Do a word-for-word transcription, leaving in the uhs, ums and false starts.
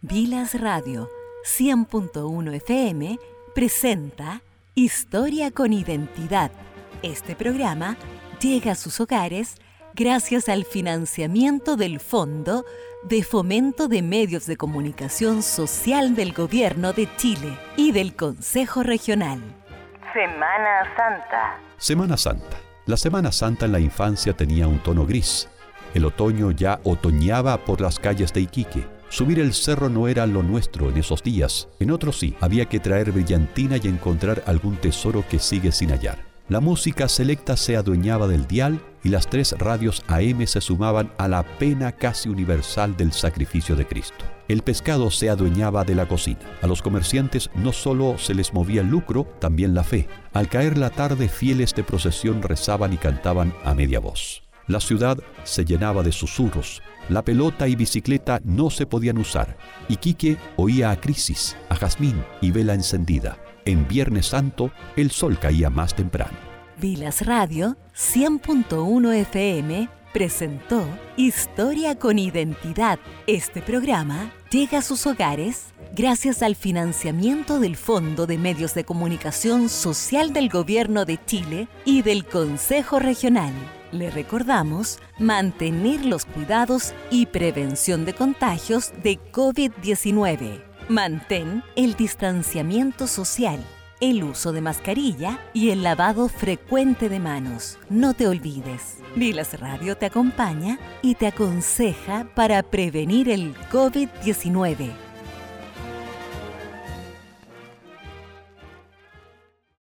Vilas Radio cien punto uno F M presenta Historia con Identidad. Este programa llega a sus hogares gracias al financiamiento del Fondo de Fomento de Medios de Comunicación Social del Gobierno de Chile y del Consejo Regional. Semana Santa. Semana Santa. La Semana Santa en la infancia tenía un tono gris. El otoño ya otoñaba por las calles de Iquique. Subir el cerro no era lo nuestro en esos días. En otros sí, había que traer brillantina y encontrar algún tesoro que sigue sin hallar. La música selecta se adueñaba del dial y las tres radios A M se sumaban a la pena casi universal del sacrificio de Cristo. El pescado se adueñaba de la cocina. A los comerciantes no solo se les movía el lucro, también la fe. Al caer la tarde, fieles de procesión rezaban y cantaban a media voz. La ciudad se llenaba de susurros. La pelota y bicicleta no se podían usar. Iquique oía a Crisis, a Jazmín y vela encendida. En Viernes Santo, el sol caía más temprano. Vilas Radio cien punto uno F M presentó Historia con Identidad. Este programa llega a sus hogares gracias al financiamiento del Fondo de Medios de Comunicación Social del Gobierno de Chile y del Consejo Regional. Le recordamos mantener los cuidados y prevención de contagios de COVID diecinueve. Mantén el distanciamiento social, el uso de mascarilla y el lavado frecuente de manos. No te olvides. Vilas Radio te acompaña y te aconseja para prevenir el COVID diecinueve.